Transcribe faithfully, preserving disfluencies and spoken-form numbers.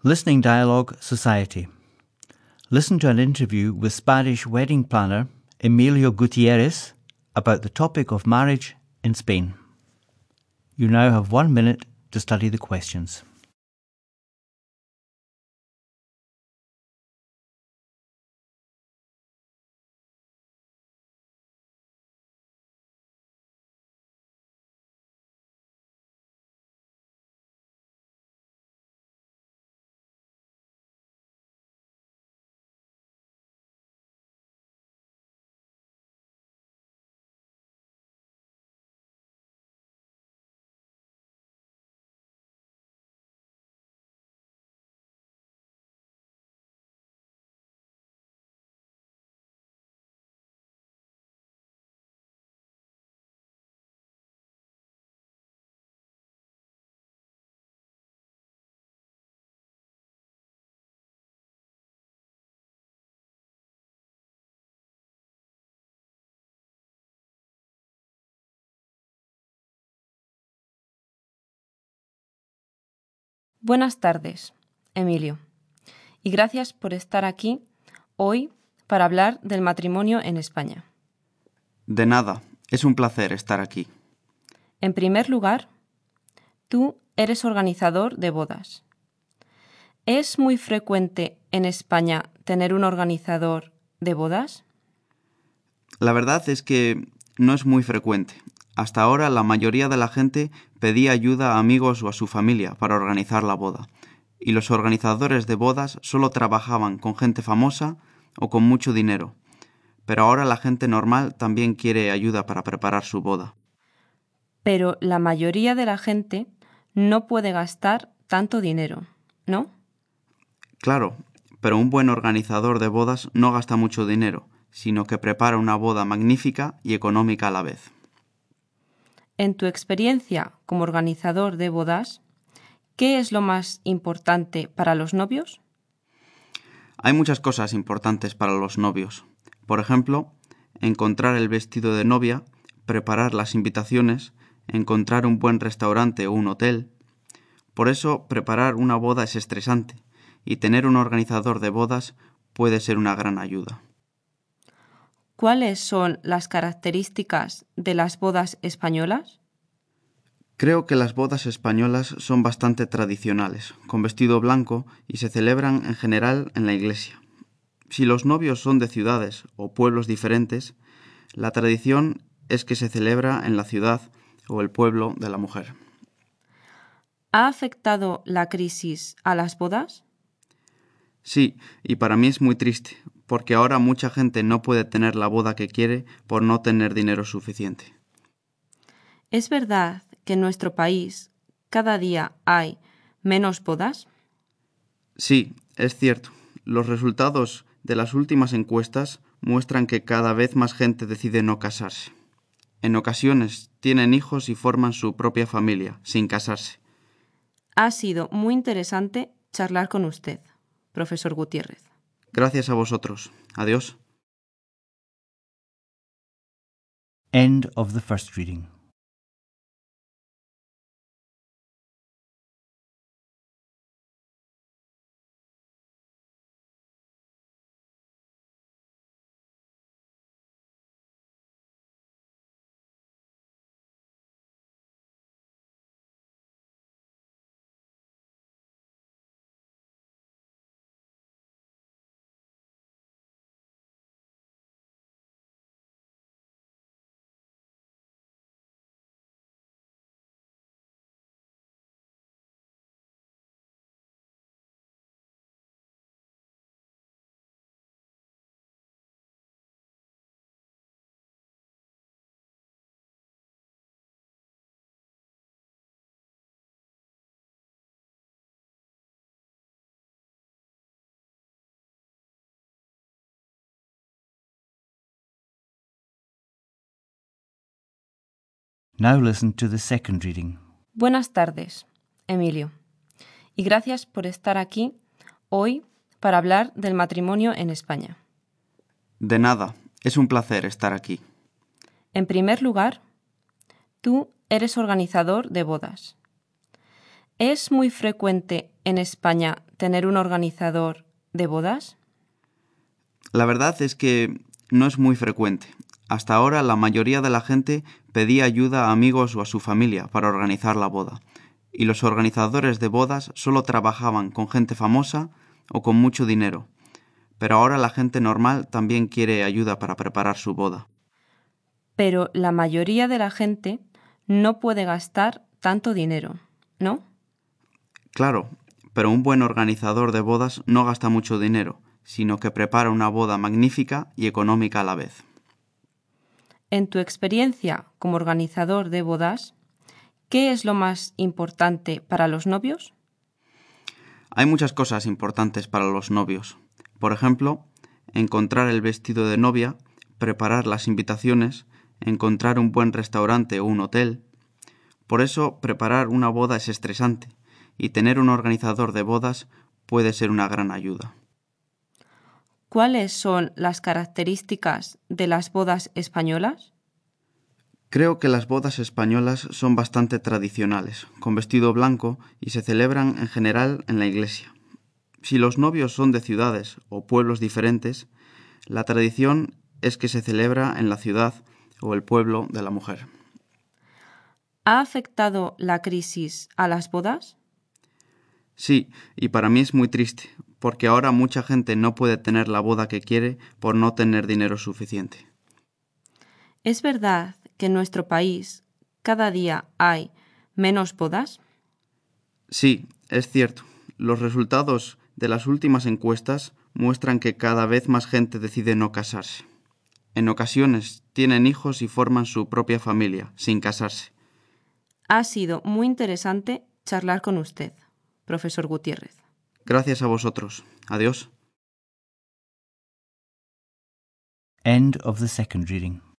Listening Dialogue Society. Listen to an interview with Spanish wedding planner Emilio Gutierrez about the topic of marriage in Spain. You now have one minute to study the questions. Buenas tardes, Emilio, y gracias por estar aquí hoy para hablar del matrimonio en España. De nada, es un placer estar aquí. En primer lugar, tú eres organizador de bodas. ¿Es muy frecuente en España tener un organizador de bodas? La verdad es que no es muy frecuente. Hasta ahora la mayoría de la gente pedía ayuda a amigos o a su familia para organizar la boda, y los organizadores de bodas solo trabajaban con gente famosa o con mucho dinero. Pero ahora la gente normal también quiere ayuda para preparar su boda. Pero la mayoría de la gente no puede gastar tanto dinero, ¿no? Claro, pero un buen organizador de bodas no gasta mucho dinero, sino que prepara una boda magnífica y económica a la vez. En tu experiencia como organizador de bodas, ¿qué es lo más importante para los novios? Hay muchas cosas importantes para los novios. Por ejemplo, encontrar el vestido de novia, preparar las invitaciones, encontrar un buen restaurante o un hotel. Por eso, preparar una boda es estresante, y tener un organizador de bodas puede ser una gran ayuda. ¿Cuáles son las características de las bodas españolas? Creo que las bodas españolas son bastante tradicionales, con vestido blanco, y se celebran en general en la iglesia. Si los novios son de ciudades o pueblos diferentes, la tradición es que se celebra en la ciudad o el pueblo de la mujer. ¿Ha afectado la crisis a las bodas? Sí, y para mí es muy triste, porque ahora mucha gente no puede tener la boda que quiere por no tener dinero suficiente. ¿Es verdad que en nuestro país cada día hay menos bodas? Sí, es cierto. Los resultados de las últimas encuestas muestran que cada vez más gente decide no casarse. En ocasiones tienen hijos y forman su propia familia, sin casarse. Ha sido muy interesante charlar con usted, profesor Gutiérrez. Gracias a vosotros. Adiós. End of the first reading. Now listen to the second reading. Buenas tardes, Emilio, y gracias por estar aquí hoy para hablar del matrimonio en España. De nada, es un placer estar aquí. En primer lugar, tú eres organizador de bodas. ¿Es muy frecuente en España tener un organizador de bodas? La verdad es que no es muy frecuente. Hasta ahora la mayoría de la gente pedía ayuda a amigos o a su familia para organizar la boda, y los organizadores de bodas solo trabajaban con gente famosa o con mucho dinero. Pero ahora la gente normal también quiere ayuda para preparar su boda. Pero la mayoría de la gente no puede gastar tanto dinero, ¿no? Claro, pero un buen organizador de bodas no gasta mucho dinero, sino que prepara una boda magnífica y económica a la vez. En tu experiencia como organizador de bodas, ¿qué es lo más importante para los novios? Hay muchas cosas importantes para los novios. Por ejemplo, encontrar el vestido de novia, preparar las invitaciones, encontrar un buen restaurante o un hotel. Por eso, preparar una boda es estresante, y tener un organizador de bodas puede ser una gran ayuda. ¿Cuáles son las características de las bodas españolas? Creo que las bodas españolas son bastante tradicionales, con vestido blanco y se celebran en general en la iglesia. Si los novios son de ciudades o pueblos diferentes, la tradición es que se celebra en la ciudad o el pueblo de la mujer. ¿Ha afectado la crisis a las bodas? Sí, y para mí es muy triste, porque ahora mucha gente no puede tener la boda que quiere por no tener dinero suficiente. ¿Es verdad que en nuestro país cada día hay menos bodas? Sí, es cierto. Los resultados de las últimas encuestas muestran que cada vez más gente decide no casarse. En ocasiones tienen hijos y forman su propia familia, sin casarse. Ha sido muy interesante charlar con usted, profesor Gutiérrez. Gracias a vosotros. Adiós. End of the second reading.